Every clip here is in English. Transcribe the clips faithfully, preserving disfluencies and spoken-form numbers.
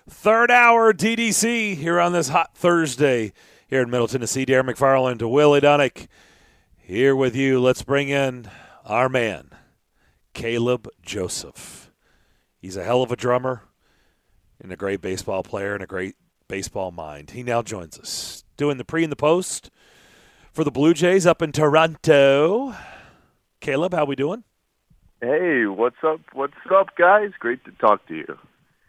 Third hour D D C here on this hot Thursday here in Middle Tennessee. Darren McFarland to Willie Dunick here with you. Let's bring in our man, Caleb Joseph. He's a hell of a drummer and a great baseball player and a great baseball mind. He now joins us doing the pre and the post for the Blue Jays up in Toronto. Caleb, how we doing? Hey, what's up? What's up, guys? Great to talk to you.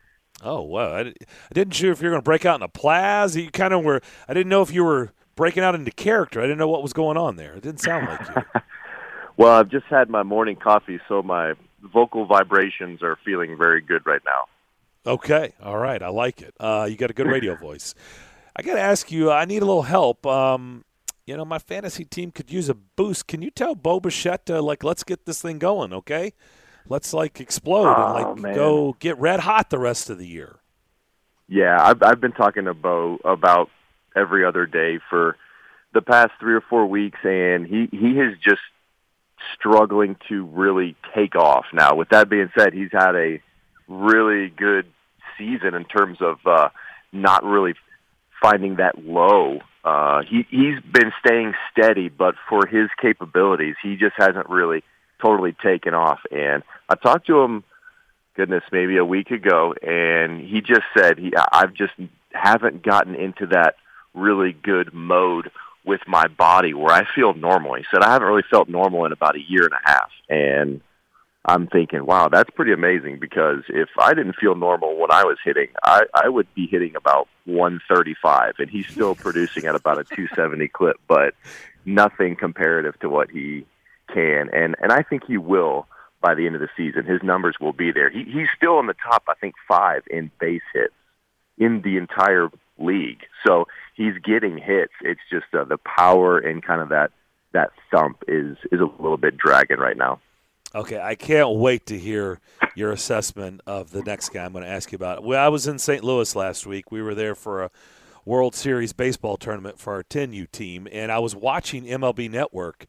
Oh, well, I, I didn't sure if you were going to break out in a plaz. You kind of were. I didn't know if you were breaking out into character. I didn't know what was going on there. It didn't sound like you. Well, I've just had my morning coffee, so my vocal vibrations are feeling very good right now. Okay. All right. I like it. Uh, you got a good radio voice. I got to ask you, I need a little help. Um, you know, my fantasy team could use a boost. Can you tell Bo Bichette, uh, like, let's get this thing going, okay? Let's, like, explode oh, and, like, man. go get red hot the rest of the year. Yeah, I've, I've been talking to Bo about every other day for the past three or four weeks, and he, he is just struggling to really take off. Now, with that being said, he's had a really good season in terms of uh, not really finding that low. Uh, he, he's been staying steady, but for his capabilities, he just hasn't really totally taken off. And I talked to him, goodness, maybe a week ago, and he just said, he, I've just haven't gotten into that really good mode with my body where I feel normal. He said, I haven't really felt normal in about a year and a half. And I'm thinking, wow, that's pretty amazing, because if I didn't feel normal when I was hitting, I, I would be hitting about one thirty-five, and he's still producing at about a two seventy clip, but nothing comparative to what he can. And, and I think he will by the end of the season. His numbers will be there. He, he's still in the top, I think, five in base hits in the entire league. So he's getting hits. It's just uh, the power and kind of that, that thump is, is a little bit dragging right now. Okay, I can't wait to hear your assessment of the next guy I'm going to ask you about. Well, I was in Saint Louis last week. We were there for a World Series baseball tournament for our ten U team, and I was watching M L B Network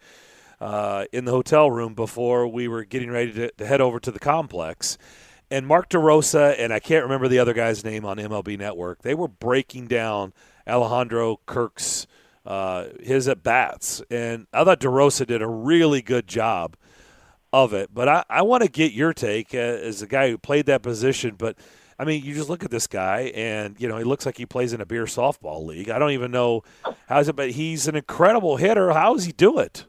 uh, in the hotel room before we were getting ready to, to head over to the complex. And Mark DeRosa, and I can't remember the other guy's name on M L B Network, they were breaking down Alejandro Kirk's uh, his at-bats. And I thought DeRosa did a really good job of it. But I, I want to get your take uh, as a guy who played that position. But, I mean, you just look at this guy, and, you know, he looks like he plays in a beer softball league. I don't even know how is it, but he's an incredible hitter. How does he do it?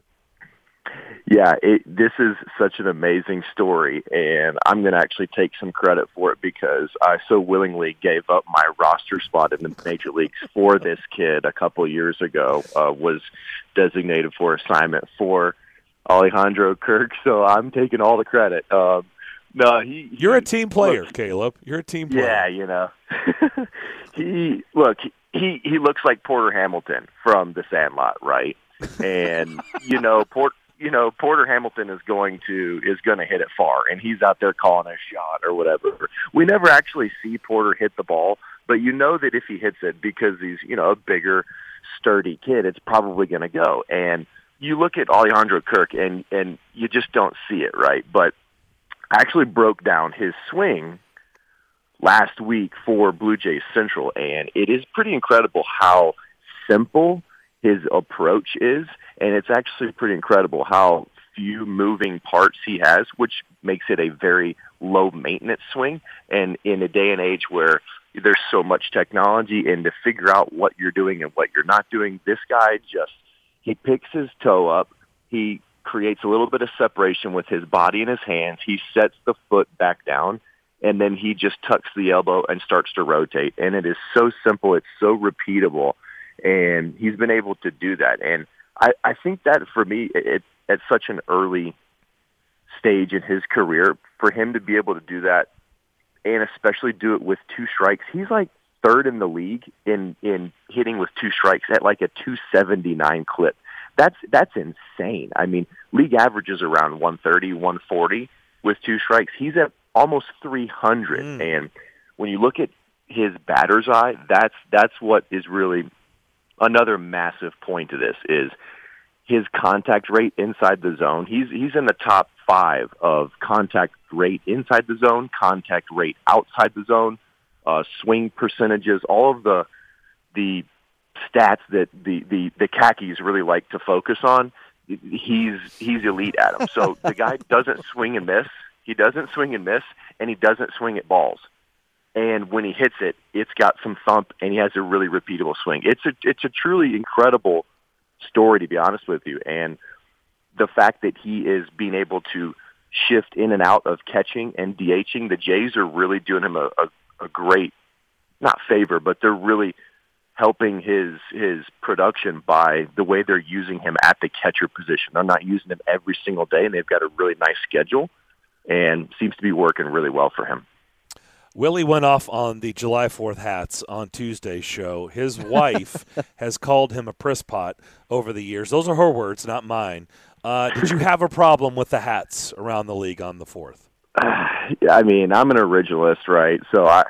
Yeah, it, this is such an amazing story, and I'm going to actually take some credit for it, because I so willingly gave up my roster spot in the major leagues for this kid a couple of years ago, uh, was designated for assignment for Alejandro Kirk, so I'm taking all the credit. Um, no, he, he You're a team player, look, Caleb. You're a team player. Yeah, you know. he look, he he looks like Porter Hamilton from The Sandlot, right? And you know, Port you know, Porter Hamilton is going to is going to hit it far, and he's out there calling a shot or whatever. We never actually see Porter hit the ball, but you know that if he hits it, because he's, you know, a bigger, sturdy kid, it's probably going to go. And you look at Alejandro Kirk, and, and you just don't see it, right? But I actually broke down his swing last week for Blue Jays Central, and it is pretty incredible how simple his approach is, and it's actually pretty incredible how few moving parts he has, which makes it a very low-maintenance swing. And in a day and age where there's so much technology, and to figure out what you're doing and what you're not doing, this guy just He picks his toe up. He creates a little bit of separation with his body and his hands. He sets the foot back down, and then he just tucks the elbow and starts to rotate. And it is so simple. It's so repeatable. And he's been able to do that. And I, I think that for me, it, at such an early stage in his career, for him to be able to do that, and especially do it with two strikes, he's like third in the league in, in hitting with two strikes at like a two seventy-nine clip. That's that's insane. I mean, league averages around one thirty, one forty with two strikes. He's at almost three hundred. Mm. And when you look at his batter's eye, that's that's what is really another massive point to this is his contact rate inside the zone. He's he's in the top five of contact rate inside the zone, contact rate outside the zone, uh, swing percentages, all of the the stats that the, the, the khakis really like to focus on. He's he's elite at them. So the guy doesn't swing and miss. He doesn't swing and miss, and he doesn't swing at balls. And when he hits it, it's got some thump, and he has a really repeatable swing. It's a it's a truly incredible story, to be honest with you. And the fact that he is being able to shift in and out of catching and DHing, the Jays are really doing him a, a, a great, not favor, but they're really helping his his production by the way they're using him at the catcher position. They're not using him every single day, and they've got a really nice schedule, and seems to be working really well for him. Willie went off on the July fourth hats on Tuesday's show. His wife has called him a priss pot over the years. Those are her words, not mine. Uh, did you have a problem with the hats around the league on the fourth? I mean, I'm an originalist, right? So I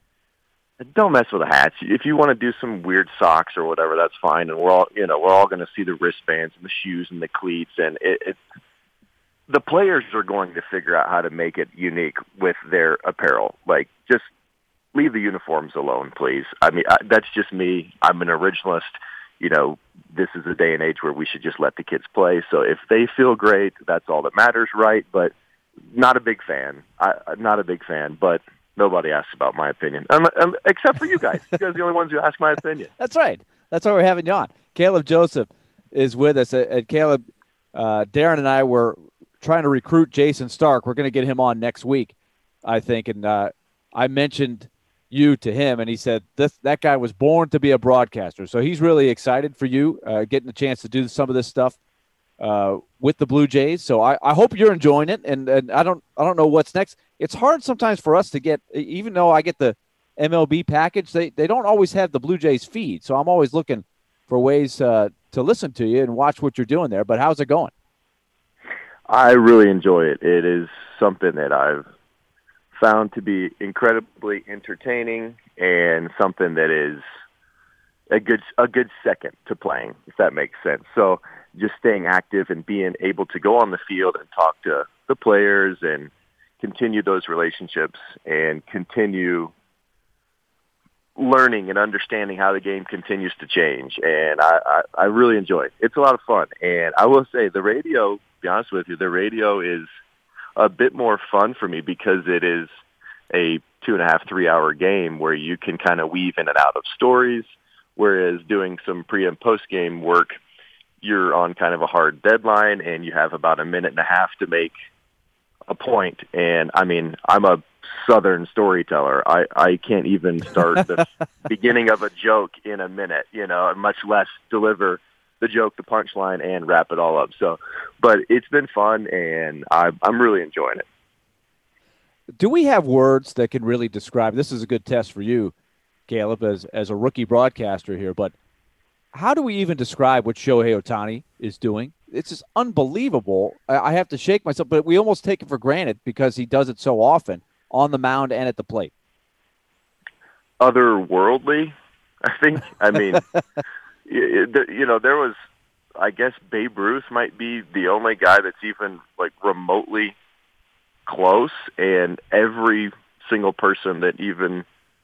don't mess with the hats. If you want to do some weird socks or whatever, that's fine. And we're all, you know, we're all going to see the wristbands and the shoes and the cleats, and it, it the players are going to figure out how to make it unique with their apparel. Like, just leave the uniforms alone, please. I mean, I, that's just me. I'm an originalist. You know, this is a day and age where we should just let the kids play. So if they feel great, that's all that matters, right? But not a big fan. I, I'm not a big fan, but nobody asks about my opinion, um, um, except for you guys. You guys are the only ones who ask my opinion. That's right. That's why we're having you on. Caleb Joseph is with us. And Caleb, uh, Darren and I were trying to recruit Jason Stark. We're going to get him on next week, I think. And uh, I mentioned you to him, and he said this, that guy was born to be a broadcaster. So he's really excited for you, uh, getting a chance to do some of this stuff uh, with the Blue Jays. So I, I hope you're enjoying it. And, and I don't I don't know what's next. It's hard sometimes for us to get, even though I get the M L B package, they, they don't always have the Blue Jays feed. So I'm always looking for ways uh, to listen to you and watch what you're doing there. But how's it going? I really enjoy it. It is something that I've found to be incredibly entertaining and something that is a good a good second to playing, if that makes sense. So just staying active and being able to go on the field and talk to the players and continue those relationships and continue learning and understanding how the game continues to change. And I, I, I really enjoy it. It's a lot of fun. And I will say the radio, to be honest with you, the radio is a bit more fun for me because it is a two and a half, three hour game where you can kind of weave in and out of stories, whereas doing some pre and post game work, you're on kind of a hard deadline and you have about a minute and a half to make a point. And I mean, I'm a Southern storyteller. I, I can't even start the beginning of a joke in a minute, you know, much less deliver the joke, the punchline, and wrap it all up. So, but it's been fun, and I, I'm really enjoying it. Do we have words that can really describe, this is a good test for you, Caleb, as, as a rookie broadcaster here, but how do we even describe what Shohei Ohtani is doing? It's just unbelievable. I, I have to shake myself, but we almost take it for granted because he does it so often on the mound and at the plate. Otherworldly, I think. I mean, you know, there was, I guess Babe Ruth might be the only guy that's even like remotely close, and every single person that even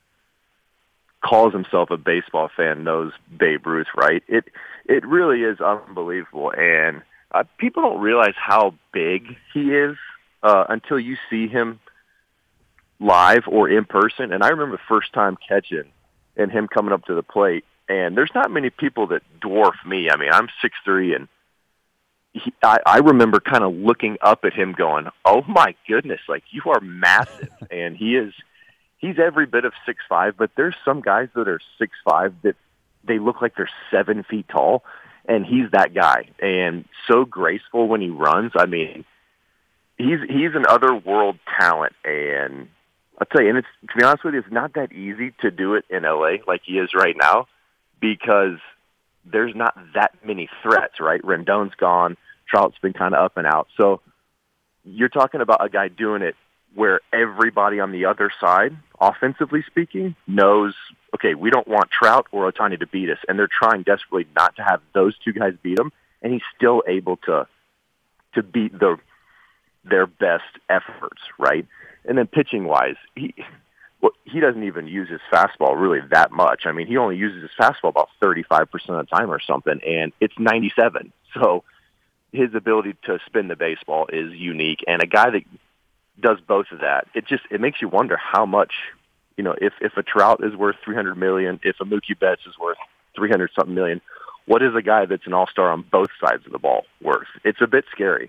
calls himself a baseball fan knows Babe Ruth, right? It it really is unbelievable, and uh, people don't realize how big he is uh, until you see him live or in person. And I remember the first time catching and him coming up to the plate, and there's not many people that dwarf me. I mean, I'm six three, and he, I, I remember kind of looking up at him going, oh my goodness, like, you are massive. And he is, he's every bit of six five, but there's some guys that are six five that they look like they're seven feet tall, and he's that guy. And so graceful when he runs. I mean, he's he's an otherworld talent, and I'll tell you, and it's, to be honest with you, it's not that easy to do it in L A like he is right now, because there's not that many threats, right? Rendon's gone. Trout's been kind of up and out. So you're talking about a guy doing it where everybody on the other side, offensively speaking, knows, okay, we don't want Trout or Ohtani to beat us, and they're trying desperately not to have those two guys beat him, and he's still able to to beat the their best efforts, right? And then pitching-wise, he well, he doesn't even use his fastball really that much. I mean, he only uses his fastball about thirty-five percent of the time or something, and it's ninety-seven. So his ability to spin the baseball is unique, and a guy that does both of that, it just it makes you wonder how much, you know, if if a Trout is worth three hundred million, if a Mookie Betts is worth three hundred something million, what is a guy that's an all-star on both sides of the ball worth? It's a bit scary.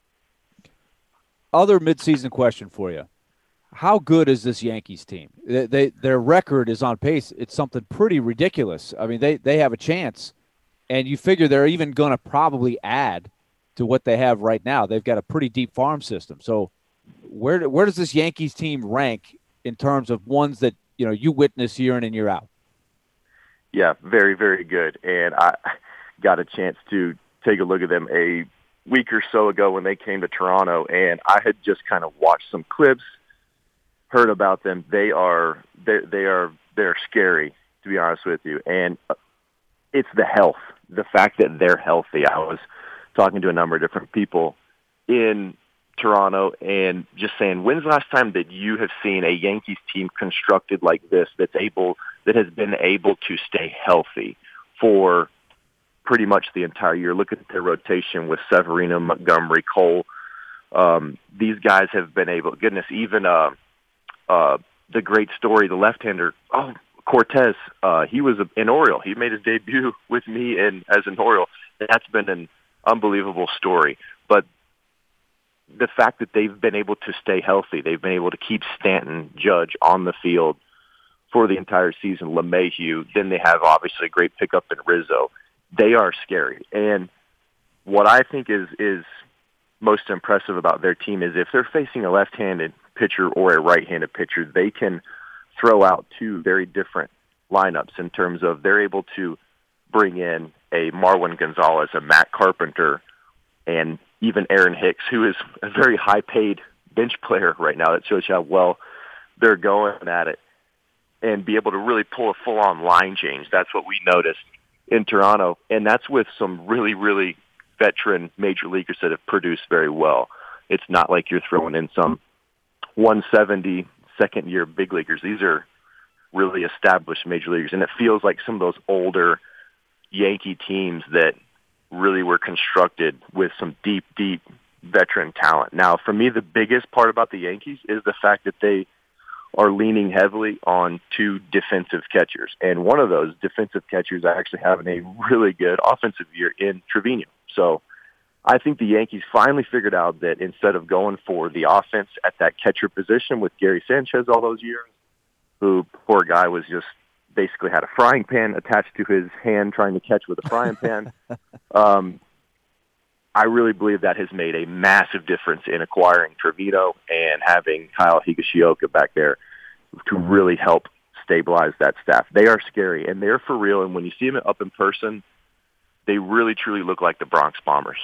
Other midseason question for you. How good is this Yankees team? They, they their record is on pace. It's something pretty ridiculous. I mean, they, they have a chance, and you figure they're even going to probably add to what they have right now. They've got a pretty deep farm system. So where where does this Yankees team rank in terms of ones that, you know, you witness year in and year out? Yeah, very, very good. And I got a chance to take a look at them a week or so ago when they came to Toronto, and I had just kind of watched some clips, heard about them. They are they they are they're scary, to be honest with you. And it's the health, the fact that they're healthy. I was talking to a number of different people in Toronto and just saying, when's the last time that you have seen a Yankees team constructed like this that's able that has been able to stay healthy for pretty much the entire year? Look at their rotation with Severino, Montgomery, Cole. Um, these guys have been able, goodness, even uh, uh, the great story, the left-hander, oh, Cortez, uh, he was an Oriole. He made his debut with me in, as an Oriole. That's been an unbelievable story. But the fact that they've been able to stay healthy, they've been able to keep Stanton, Judge on the field for the entire season, LeMahieu, then they have obviously a great pickup in Rizzo. They are scary. And what I think is is most impressive about their team is if they're facing a left-handed pitcher or a right-handed pitcher, they can throw out two very different lineups in terms of they're able to bring in a Marwin Gonzalez, a Matt Carpenter, and even Aaron Hicks, who is a very high-paid bench player right now. That shows you how well they're going at it, and be able to really pull a full-on line change. That's what we noticed in Toronto, and that's with some really, really veteran major leaguers that have produced very well. It's not like you're throwing in some one seventy second-year big leaguers. These are really established major leaguers, and it feels like some of those older Yankee teams that really were constructed with some deep, deep veteran talent. Now, for me, the biggest part about the Yankees is the fact that they are leaning heavily on two defensive catchers. And one of those defensive catchers are actually having a really good offensive year in Trevino. So I think the Yankees finally figured out that instead of going for the offense at that catcher position with Gary Sanchez all those years, who, poor guy, was just basically had a frying pan attached to his hand trying to catch with a frying pan. um, I really believe that has made a massive difference in acquiring Trevino and having Kyle Higashioka back there to really help stabilize that staff. They are scary, and they're for real, and when you see them up in person, they really, truly look like the Bronx Bombers.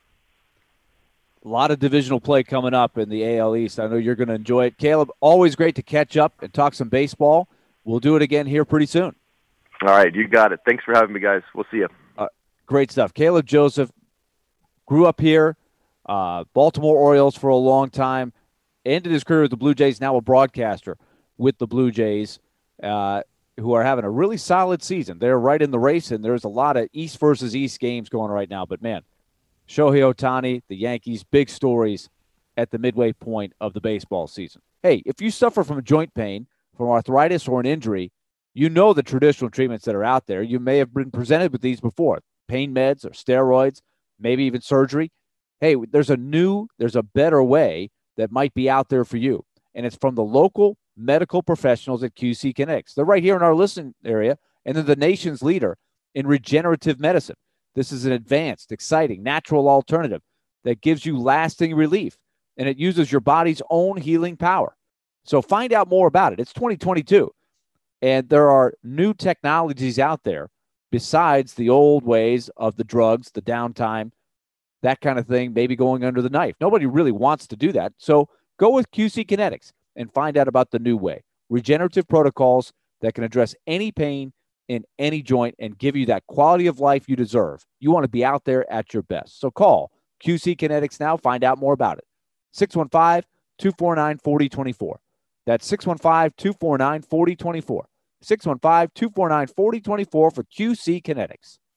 A lot of divisional play coming up in the A L East. I know you're going to enjoy it. Caleb, always great to catch up and talk some baseball. We'll do it again here pretty soon. All right, you got it. Thanks for having me, guys. We'll see you. Uh, great stuff. Caleb Joseph grew up here, uh, Baltimore Orioles for a long time, ended his career with the Blue Jays, now a broadcaster with the Blue Jays, uh, who are having a really solid season. They're right in the race, and there's a lot of East versus East games going right now. But, man, Shohei Ohtani, the Yankees, big stories at the midway point of the baseball season. Hey, if you suffer from joint pain, from arthritis or an injury, you know the traditional treatments that are out there. You may have been presented with these before, pain meds or steroids, maybe even surgery. Hey, there's a new, there's a better way that might be out there for you. And it's from the local medical professionals at Q C Kinetics. They're right here in our listening area, and they're the nation's leader in regenerative medicine. This is an advanced, exciting, natural alternative that gives you lasting relief, and it uses your body's own healing power. So find out more about it. It's twenty twenty-two, and there are new technologies out there besides the old ways of the drugs, the downtime, that kind of thing, maybe going under the knife. Nobody really wants to do that. So go with Q C Kinetics and find out about the new way. Regenerative protocols that can address any pain in any joint and give you that quality of life you deserve. You want to be out there at your best. So call Q C Kinetics now. Find out more about it. six one five, two four nine, four zero two four. That's six one five, two four nine, four oh two four. six one five, two four nine, four oh two four for Q C Kinetics.